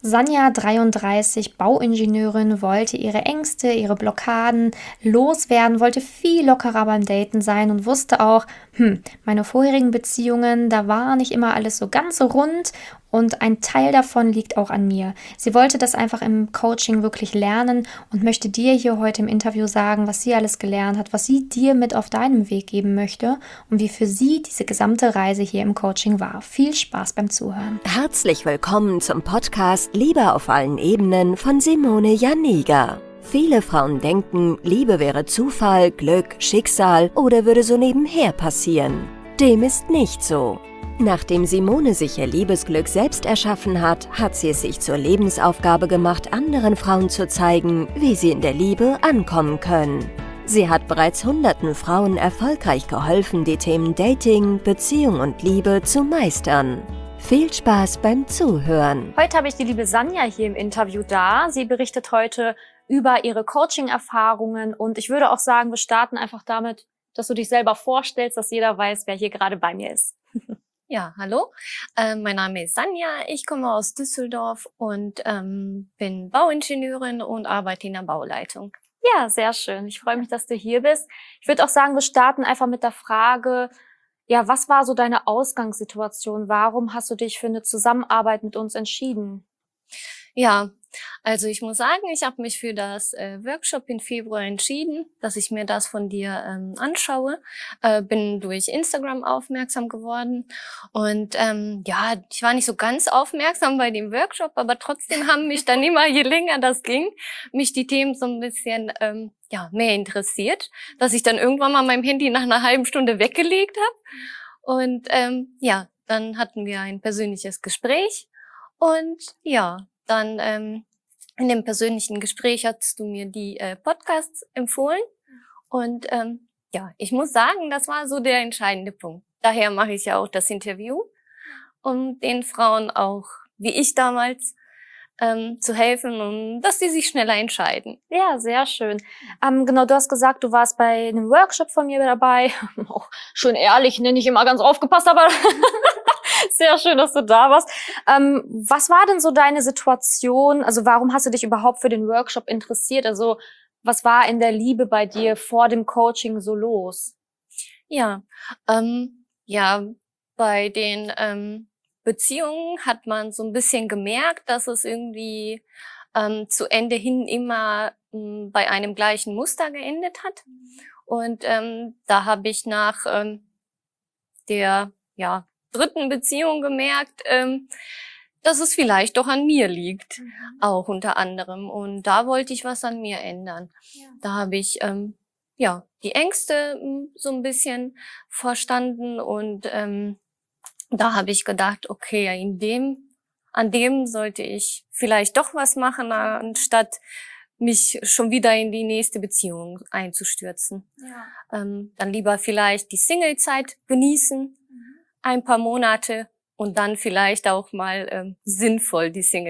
Sanja, 33, Bauingenieurin, wollte ihre Ängste, ihre Blockaden loswerden, wollte viel lockerer beim Daten sein und wusste auch, meine vorherigen Beziehungen, da war nicht immer alles so ganz so rund und ein Teil davon liegt auch an mir. Sie wollte das einfach im Coaching wirklich lernen und möchte dir hier heute im Interview sagen, was sie alles gelernt hat, was sie dir mit auf deinem Weg geben möchte und wie für sie diese gesamte Reise hier im Coaching war. Viel Spaß beim Zuhören. Herzlich willkommen zum Podcast Liebe auf allen Ebenen von Simone Janiga. Viele Frauen denken, Liebe wäre Zufall, Glück, Schicksal oder würde so nebenher passieren. Dem ist nicht so. Nachdem Simone sich ihr Liebesglück selbst erschaffen hat, hat sie es sich zur Lebensaufgabe gemacht, anderen Frauen zu zeigen, wie sie in der Liebe ankommen können. Sie hat bereits hunderten Frauen erfolgreich geholfen, die Themen Dating, Beziehung und Liebe zu meistern. Viel Spaß beim Zuhören. Heute habe ich die liebe Sanja hier im Interview da. Sie berichtet heute über ihre Coaching-Erfahrungen und ich würde auch sagen, wir starten einfach damit, dass du dich selber vorstellst, dass jeder weiß, wer hier gerade bei mir ist. Ja, hallo. Mein Name ist Sanja. Ich komme aus Düsseldorf und bin Bauingenieurin und arbeite in der Bauleitung. Ja, sehr schön. Ich freue mich, dass du hier bist. Ich würde auch sagen, wir starten einfach mit der Frage, ja, was war so deine Ausgangssituation? Warum hast du dich für eine Zusammenarbeit mit uns entschieden? Ja, also ich muss sagen, ich habe mich für das Workshop im Februar entschieden, dass ich mir das von dir anschaue. Bin durch Instagram aufmerksam geworden und ja, ich war nicht so ganz aufmerksam bei dem Workshop, aber trotzdem haben mich dann immer, je länger das ging, mich die Themen so ein bisschen ja, mehr interessiert, dass ich dann irgendwann mal mein Handy nach einer halben Stunde weggelegt habe. Und ja, dann hatten wir ein persönliches Gespräch und ja, dann in dem persönlichen Gespräch hast du mir die Podcasts empfohlen und ja, ich muss sagen, das war so der entscheidende Punkt. Daher mache ich ja auch das Interview, um den Frauen auch, wie ich damals, zu helfen und dass sie sich schneller entscheiden. Ja, sehr schön. Genau, du hast gesagt, du warst bei einem Workshop von mir dabei. Auch schön ehrlich, ne, nicht immer ganz aufgepasst, aber sehr schön, dass du da warst. Was war denn so deine Situation? Also warum hast du dich überhaupt für den Workshop interessiert? Also was war in der Liebe bei dir vor dem Coaching so los? Ja, ja, bei den Beziehungen hat man so ein bisschen gemerkt, dass es irgendwie zu Ende hin immer bei einem gleichen Muster geendet hat. Und da habe ich nach der ja, dritten Beziehung gemerkt, dass es vielleicht doch an mir liegt, auch unter anderem. Und da wollte ich was an mir ändern. Ja. Da habe ich ja die Ängste so ein bisschen verstanden und da habe ich gedacht, okay, an dem sollte ich vielleicht doch was machen, anstatt mich schon wieder in die nächste Beziehung einzustürzen. Ja. Dann lieber vielleicht die Singlezeit genießen, ein paar Monate und dann vielleicht auch mal sinnvoll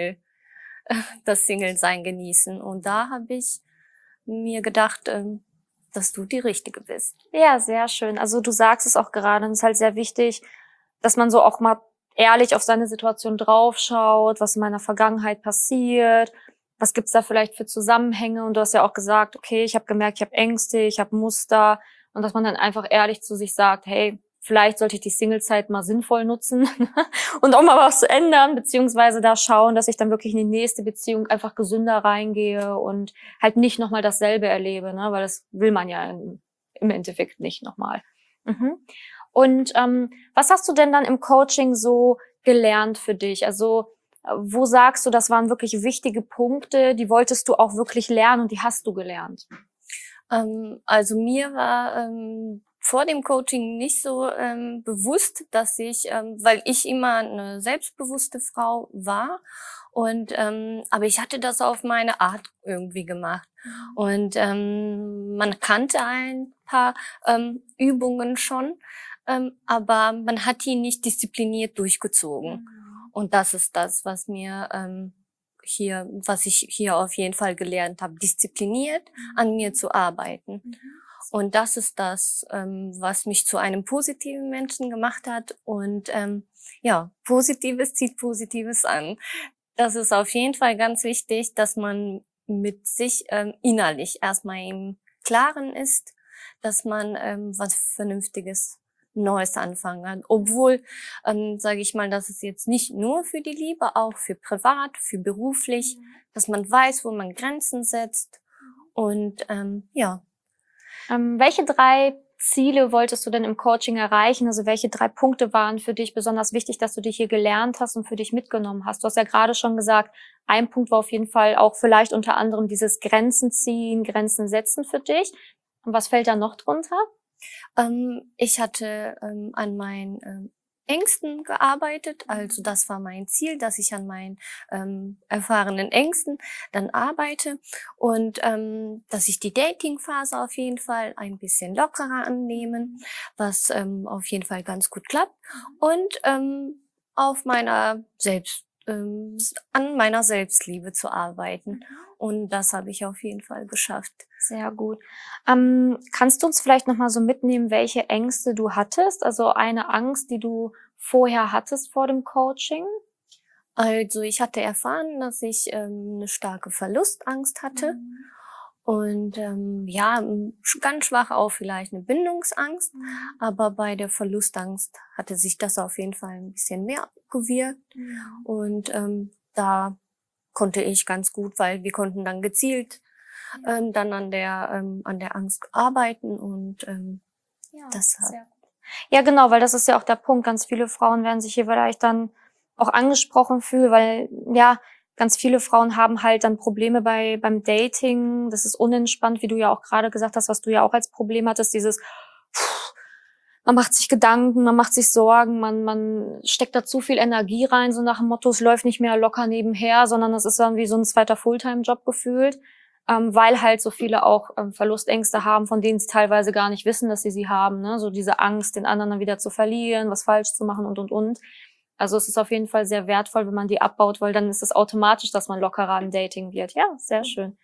das Single-Sein genießen. Und da habe ich mir gedacht, dass du die Richtige bist. Ja, sehr schön. Also du sagst es auch gerade, und es ist halt sehr wichtig, dass man so auch mal ehrlich auf seine Situation draufschaut, was in meiner Vergangenheit passiert, was gibt's da vielleicht für Zusammenhänge. Und du hast ja auch gesagt, okay, ich habe gemerkt, ich habe Ängste, ich habe Muster und dass man dann einfach ehrlich zu sich sagt, hey, vielleicht sollte ich die Singlezeit mal sinnvoll nutzen und auch mal was zu ändern, beziehungsweise da schauen, dass ich dann wirklich in die nächste Beziehung einfach gesünder reingehe und halt nicht nochmal dasselbe erlebe, ne? Weil das will man ja im Endeffekt nicht nochmal. Mhm. Und was hast du denn dann im Coaching so gelernt für dich? Also wo sagst du, das waren wirklich wichtige Punkte, die wolltest du auch wirklich lernen und die hast du gelernt? Also mir war vor dem Coaching nicht so bewusst, dass weil ich immer eine selbstbewusste Frau war und aber ich hatte das auf meine Art irgendwie gemacht. Und man kannte ein paar Übungen schon, aber man hat die nicht diszipliniert durchgezogen. Und das ist das, was ich hier auf jeden Fall gelernt habe, diszipliniert an mir zu arbeiten. Und das ist das, was mich zu einem positiven Menschen gemacht hat. Und ja, Positives zieht Positives an. Das ist auf jeden Fall ganz wichtig, dass man mit sich innerlich erstmal im Klaren ist, dass man was Vernünftiges Neues anfangen kann. Obwohl, sage ich mal, dass es jetzt nicht nur für die Liebe, auch für privat, für beruflich, dass man weiß, wo man Grenzen setzt. Und ja. Welche 3 Ziele wolltest du denn im Coaching erreichen? Also welche 3 Punkte waren für dich besonders wichtig, dass du dich hier gelernt hast und für dich mitgenommen hast? Du hast ja gerade schon gesagt, ein Punkt war auf jeden Fall auch vielleicht unter anderem dieses Grenzen ziehen, Grenzen setzen für dich. Und was fällt da noch drunter? Ich hatte an meinen Ängsten gearbeitet. Also das war mein Ziel, dass ich an meinen erfahrenen Ängsten dann arbeite und dass ich die Dating-Phase auf jeden Fall ein bisschen lockerer annehmen, was auf jeden Fall ganz gut klappt und auf meiner an meiner Selbstliebe zu arbeiten. Und das habe ich auf jeden Fall geschafft. Sehr gut. Kannst du uns vielleicht noch mal so mitnehmen, welche Ängste du hattest? Also eine Angst, die du vorher hattest vor dem Coaching? Also ich hatte erfahren, dass ich 'ne starke Verlustangst hatte und ja, ganz schwach auch vielleicht eine Bindungsangst, aber bei der Verlustangst hatte sich das auf jeden Fall ein bisschen mehr gewirkt und da konnte ich ganz gut, weil wir konnten dann gezielt dann an der Angst arbeiten und Ja, das hat sehr gut. Ja, genau, weil das ist ja auch der Punkt. Ganz viele Frauen werden sich hier vielleicht dann auch angesprochen fühlen, weil, ja, ganz viele Frauen haben halt dann Probleme beim Dating. Das ist unentspannt, wie du ja auch gerade gesagt hast, was du ja auch als Problem hattest, dieses, man macht sich Gedanken, man macht sich Sorgen, man steckt da zu viel Energie rein, so nach dem Motto, es läuft nicht mehr locker nebenher, sondern es ist dann wie so ein zweiter Fulltime-Job gefühlt, weil halt so viele auch Verlustängste haben, von denen sie teilweise gar nicht wissen, dass sie haben, ne? So diese Angst, den anderen dann wieder zu verlieren, was falsch zu machen und. Also es ist auf jeden Fall sehr wertvoll, wenn man die abbaut, weil dann ist es automatisch, dass man lockerer im Dating wird. Ja, sehr schön.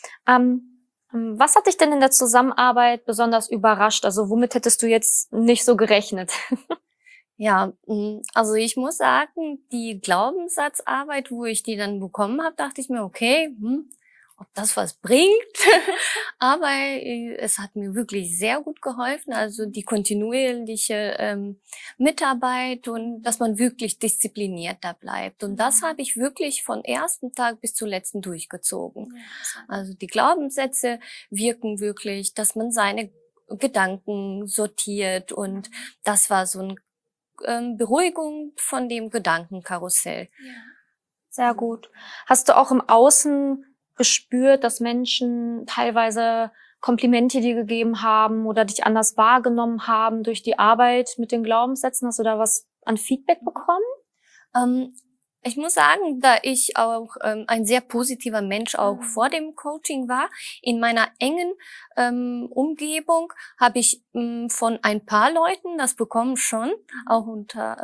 Was hat dich denn in der Zusammenarbeit besonders überrascht? Also womit hättest du jetzt nicht so gerechnet? ja, also ich muss sagen, die Glaubenssatzarbeit, wo ich die dann bekommen habe, dachte ich mir, okay, ob das was bringt. Aber es hat mir wirklich sehr gut geholfen. Also die kontinuierliche Mitarbeit und dass man wirklich diszipliniert da bleibt. Und das habe ich wirklich von ersten Tag bis zum letzten durchgezogen. Also die Glaubenssätze wirken wirklich, dass man seine Gedanken sortiert und das war so ein Beruhigung von dem Gedankenkarussell. Sehr gut. Hast du auch im Außen gespürt, dass Menschen teilweise Komplimente dir gegeben haben oder dich anders wahrgenommen haben durch die Arbeit mit den Glaubenssätzen? Hast du da was an Feedback bekommen? Ähm, Ich muss sagen, da ich auch ein sehr positiver Mensch auch vor dem Coaching war, in meiner engen Umgebung habe ich von ein paar Leuten das bekommen schon, auch unter,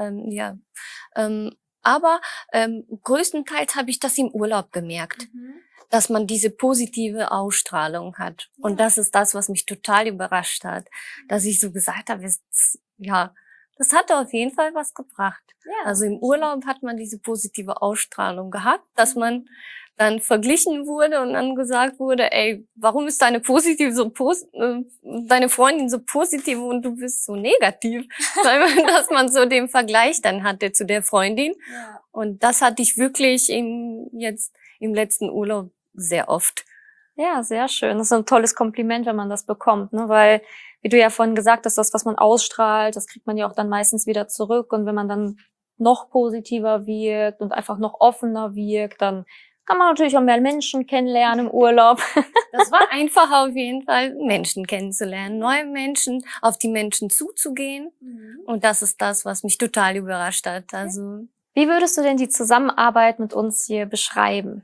aber größtenteils habe ich das im Urlaub gemerkt, dass man diese positive Ausstrahlung hat. Und das ist das, was mich total überrascht hat, dass ich so gesagt habe, ja, das hat auf jeden Fall was gebracht. Ja. Also im Urlaub hat man diese positive Ausstrahlung gehabt, dass man dann verglichen wurde und dann gesagt wurde, ey, warum ist deine deine Freundin so positiv und du bist so negativ? Dass man so den Vergleich dann hatte zu der Freundin. Ja. Und das hatte ich wirklich jetzt im letzten Urlaub sehr oft. Ja, sehr schön. Das ist ein tolles Kompliment, wenn man das bekommt, ne? Weil, wie du ja vorhin gesagt hast, das, was man ausstrahlt, das kriegt man ja auch dann meistens wieder zurück. Und wenn man dann noch positiver wirkt und einfach noch offener wirkt, dann kann man natürlich auch mehr Menschen kennenlernen im Urlaub. Das war einfach auf jeden Fall, Menschen kennenzulernen, neue Menschen, auf die Menschen zuzugehen. Und das ist das, was mich total überrascht hat. Also, Wie würdest du denn die Zusammenarbeit mit uns hier beschreiben?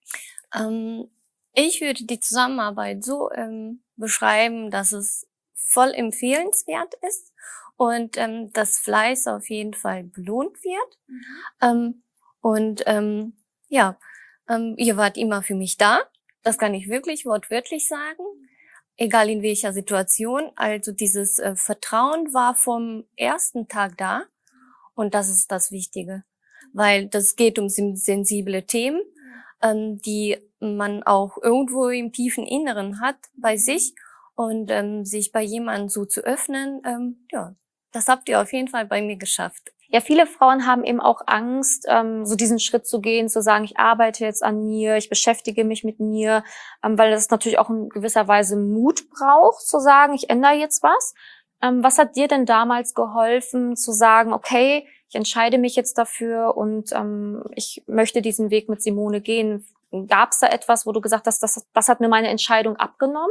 ich würde die Zusammenarbeit so beschreiben, dass es voll empfehlenswert ist und dass Fleiß auf jeden Fall belohnt wird. Und ja, ihr wart immer für mich da. Das kann ich wirklich wortwörtlich sagen. Egal in welcher Situation. Also dieses Vertrauen war vom ersten Tag da. Und das ist das Wichtige. weil das geht um sensible Themen, die man auch irgendwo im tiefen Inneren hat bei sich und sich bei jemandem so zu öffnen, ja, das habt ihr auf jeden Fall bei mir geschafft. Ja, viele Frauen haben eben auch Angst, so diesen Schritt zu gehen, zu sagen, ich arbeite jetzt an mir, ich beschäftige mich mit mir, weil das natürlich auch in gewisser Weise Mut braucht, zu sagen, ich ändere jetzt was. Was hat dir denn damals geholfen, zu sagen, okay, ich entscheide mich jetzt dafür und ich möchte diesen Weg mit Simone gehen? Gab es da etwas, wo du gesagt hast, das hat mir meine Entscheidung abgenommen?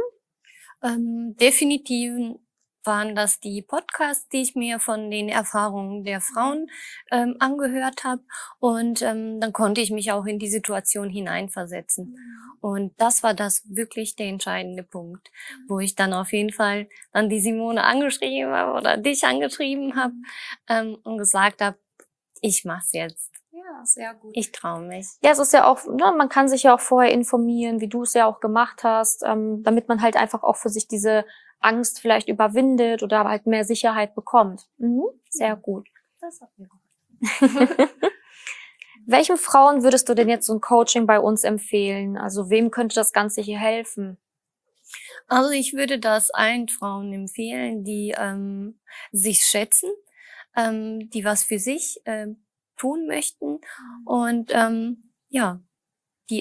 Definitiv waren das die Podcasts, die ich mir von den Erfahrungen der Frauen angehört habe. Und dann konnte ich mich auch in die Situation hineinversetzen. Und das war das wirklich der entscheidende Punkt, wo ich dann auf jeden Fall dann die Simone angeschrieben habe oder dich angeschrieben habe und gesagt habe, ich mach's jetzt. Ja, sehr gut. Ich traue mich. Ja, es ist ja auch, ne, man kann sich ja auch vorher informieren, wie du es ja auch gemacht hast, damit man halt einfach auch für sich diese Angst vielleicht überwindet oder halt mehr Sicherheit bekommt. Sehr gut. Das hat mir geholfen. Welchen Frauen würdest du denn jetzt so ein Coaching bei uns empfehlen? Also wem könnte das Ganze hier helfen? Also ich würde das allen Frauen empfehlen, die sich schätzen, die was für sich tun möchten und ja, die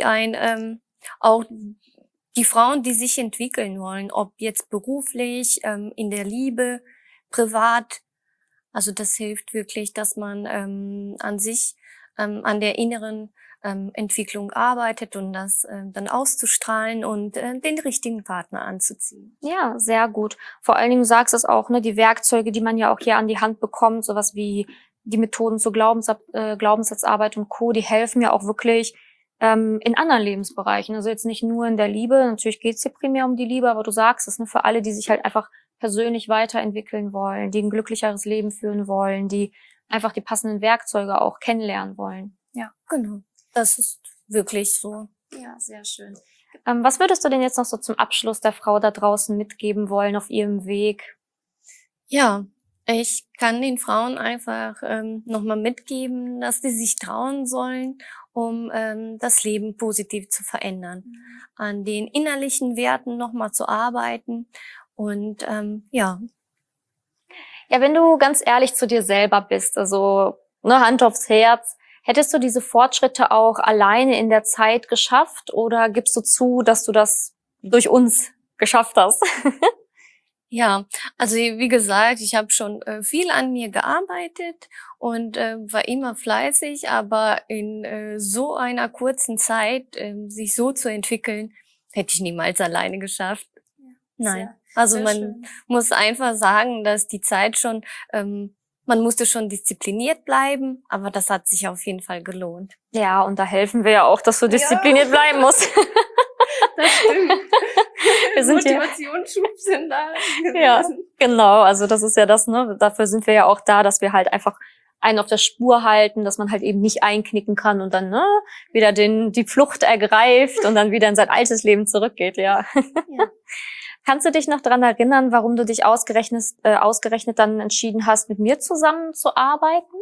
auch die Frauen, die sich entwickeln wollen, ob jetzt beruflich, in der Liebe, privat. Also das hilft wirklich, dass man an sich, an der inneren Entwicklung arbeitet und das dann auszustrahlen und den richtigen Partner anzuziehen. Ja, sehr gut. Vor allen Dingen, du sagst es auch, ne, die Werkzeuge, die man ja auch hier an die Hand bekommt, sowas wie die Methoden zur Glaubenssatzarbeit und Co., die helfen ja auch wirklich in anderen Lebensbereichen. Also jetzt nicht nur in der Liebe, natürlich geht's hier primär um die Liebe, aber du sagst es, ne, für alle, die sich halt einfach persönlich weiterentwickeln wollen, die ein glücklicheres Leben führen wollen, die einfach die passenden Werkzeuge auch kennenlernen wollen. Ja, genau. Das ist wirklich so. Ja, sehr schön. Was würdest du denn jetzt noch so zum Abschluss der Frau da draußen mitgeben wollen auf ihrem Weg? Ja, ich kann den Frauen einfach nochmal mitgeben, dass sie sich trauen sollen, um das Leben positiv zu verändern. An den innerlichen Werten nochmal zu arbeiten und ja. Ja, wenn du ganz ehrlich zu dir selber bist, also ne, Hand aufs Herz, hättest du diese Fortschritte auch alleine in der Zeit geschafft oder gibst du zu, dass du das durch uns geschafft hast? Ja, also wie gesagt, ich habe schon viel an mir gearbeitet und war immer fleißig, aber in so einer kurzen Zeit sich so zu entwickeln, hätte ich niemals alleine geschafft. Ja, Nein, also man muss einfach sagen, dass die Zeit schon, man musste schon diszipliniert bleiben, aber das hat sich auf jeden Fall gelohnt. Ja, und da helfen wir ja auch, dass du diszipliniert bleiben musst. Das stimmt. Wir sind Motivationsschub sind da gewesen. Ja, genau. Also das ist ja das, ne? Dafür sind wir ja auch da, dass wir halt einfach einen auf der Spur halten, dass man halt eben nicht einknicken kann und dann wieder die Flucht ergreift und dann wieder in sein altes Leben zurückgeht, ja. Kannst du dich noch daran erinnern, warum du dich ausgerechnet dann entschieden hast, mit mir zusammenzuarbeiten?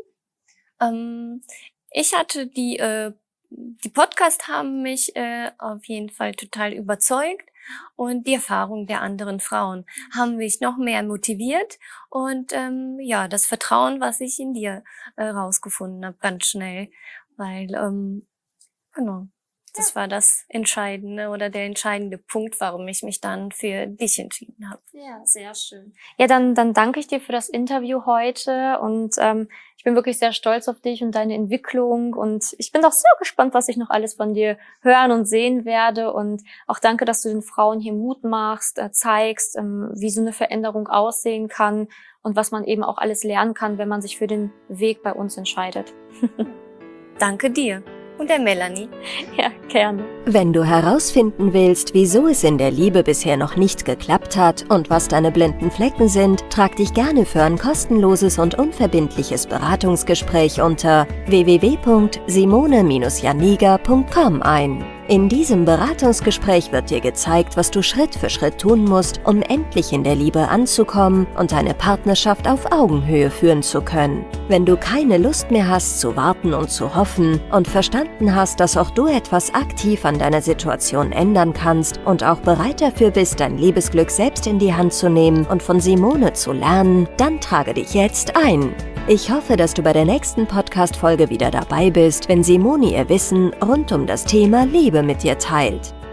Ich hatte die Podcasts haben mich auf jeden Fall total überzeugt und die Erfahrung der anderen Frauen haben mich noch mehr motiviert und ja, das Vertrauen, was ich in dir rausgefunden habe, ganz schnell, weil genau, das war das Entscheidende oder der entscheidende Punkt, warum ich mich dann für dich entschieden habe. Ja, sehr schön. Ja, dann danke ich dir für das Interview heute und ich bin wirklich sehr stolz auf dich und deine Entwicklung und ich bin doch sehr gespannt, was ich noch alles von dir hören und sehen werde und auch danke, dass du den Frauen hier Mut machst, zeigst, wie so eine Veränderung aussehen kann und was man eben auch alles lernen kann, wenn man sich für den Weg bei uns entscheidet. Danke dir. Und der Melanie. Ja, gerne. Wenn du herausfinden willst, wieso es in der Liebe bisher noch nicht geklappt hat und was deine blinden Flecken sind, trag dich gerne für ein kostenloses und unverbindliches Beratungsgespräch unter www.simone-janiga.com ein. In diesem Beratungsgespräch wird dir gezeigt, was du Schritt für Schritt tun musst, um endlich in der Liebe anzukommen und deine Partnerschaft auf Augenhöhe führen zu können. Wenn du keine Lust mehr hast zu warten und zu hoffen und verstanden hast, dass auch du etwas aktiv an deiner Situation ändern kannst und auch bereit dafür bist, dein Liebesglück selbst in die Hand zu nehmen und von Simone zu lernen, dann trage dich jetzt ein. Ich hoffe, dass du bei der nächsten Podcast-Folge wieder dabei bist, wenn Simone ihr Wissen rund um das Thema Liebe mit dir teilt.